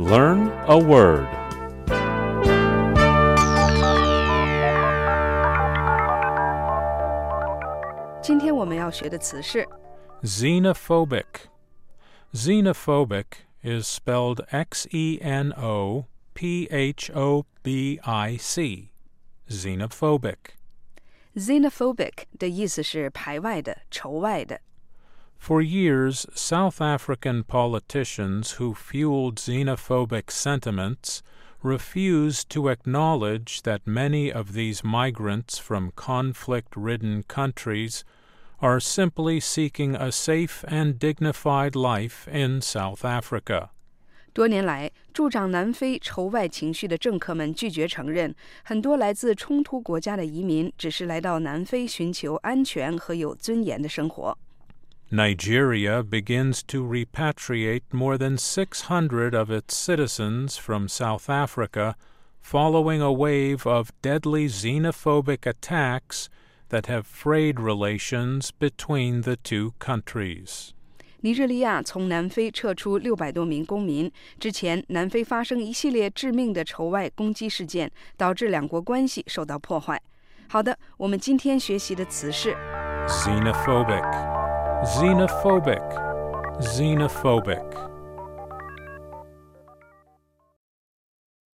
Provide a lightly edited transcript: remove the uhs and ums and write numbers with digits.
Learn a word. 今天我们要学的词是 Xenophobic. Xenophobic is spelled Xenophobic. Xenophobic. xenophobic 的意思是排外的、仇外的。 For years, South African politicians who fueled xenophobic sentiments refused to acknowledge that many of these migrants from conflict-ridden countries are simply seeking a safe and dignified life in South Africa. 多年来，助长南非仇外情绪的政客们拒绝承认，很多来自冲突国家的移民只是来到南非寻求安全和有尊严的生活。 Nigeria begins to repatriate more than 600 of its citizens from South Africa following a wave of deadly xenophobic attacks that have frayed relations between the two countries. 尼日利亚从南非撤出600多名公民，之前南非发生一系列致命的仇外攻击事件，导致两国关系受到破坏。好的，我们今天学习的词是 Xenophobic. Xenophobic.